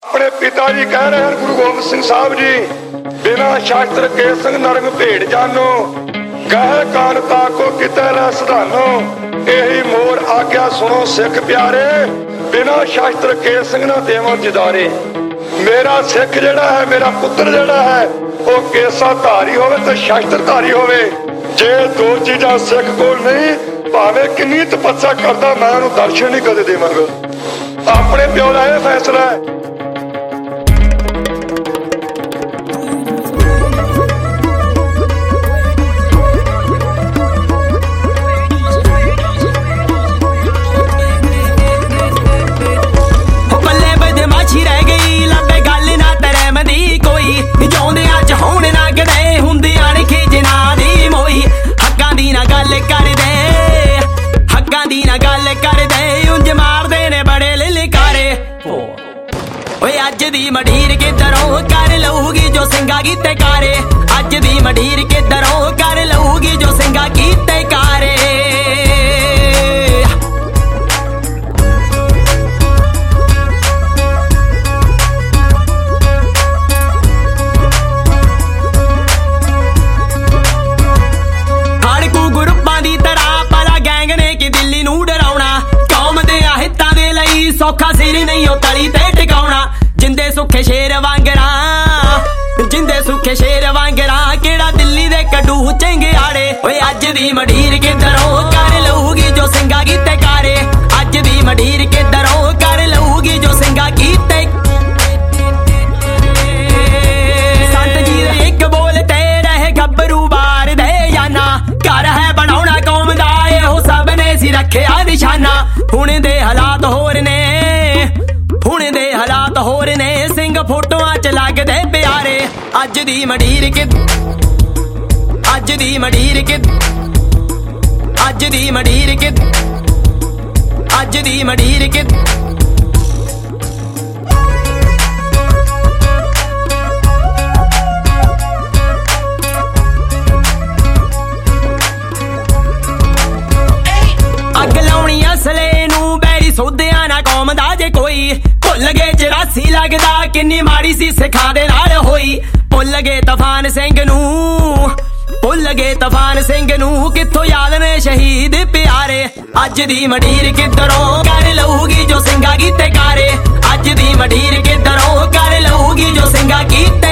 अपने पिता जी कह रहे हैं गुरु गोबिंद सिंह साहब जी, बिना शास्त्र के संग नरंग भेड़ जानो, कह कान ताको किते न सधानो, यही मोर आज्ञा सुनो सिख प्यारे, बिना शास्त्र के संग न देवो जिदारे। मेरा सिख जिहड़ा है, मेरा पुत्र जिहड़ा है, वो केसा धारी होवे ते शास्त्र धारी होवे। जे दो चीजां सिख कोल नहीं, भावें किन्नी तपस्या करदा, मैं उहनूं दर्शन नहीं कदे देवांगा। अपने प्यो दा इह फैसला है। अज दी मडीर किधरों कर लऊगी जो सिंगा कीते कारे, अज दी मडीर किधरों कर लऊगी जो सिंगा कीते कारे। हड़कू ग्रुपां दी तरह पला गैंग ने कि दिल्ली नूं डराउणा, कौम दे हितां दे लई सौखा सिर नहीं ओ तली ते टिकाउणा। जिंदे सुखे शेर वांगरा, जिंदे सुखे शेर वांगरा, केड़ा दिल्ली दे कड्डू चंगियाड़े। ओए अज दी मडीर किधरों कर लऊगी जो सिंगा कीते कारे, अज दी मडीर किधरों कर लऊगी जो सिंगा कीते। संत जी दे इक बोल ते रहे गब्बरू बार दे जाना, घर है बनाउणा कौम दा एहो सब ने सी रखिया निशाना। हुण दे हालात होर ने, हुण दे हालात होर ने, सिंह फोटोआं च लगदे प्यारे। अज दी मडीर कि, अज दी मडीर कि, अज दी मडीर कि, अज दी मडीर कि। अग लाउणी असले नूं बैरी सोधिया ना कौम दा जे कोई, भुल गए 84 लगदा किन्नी माड़ी सी सिखा दे नाल होई। भुल गए तूफान सिंह नूं, भुल गए तूफान सिंह नूं, कित्थों याद ने शहीद प्यारे। अज दी मडीर किधरों कर लऊगी जो सिंगा कीते कारे, अज दी मडीर किधरों कर लऊगी जो सिंगा कीते।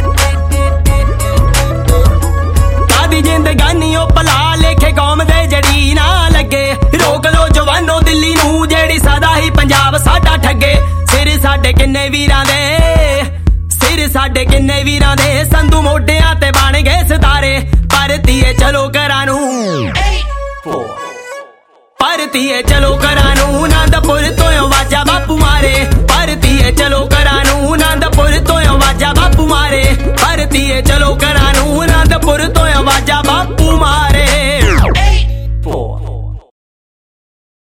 कादी जिंदगानी ओ भला लेखे कौम दे जड़ी ना लगे, रोक लो जवानों दिल्ली नूं जेड़ी सदा ही पंजाब साडा ठगे। सिर साडे किन्ने वीरां दे, सिर साडे किन्ने वीरां दे, संधू मोढियां ते बन गए सितारे। परतिए चलो घरां नूं, परतिए चलो घरां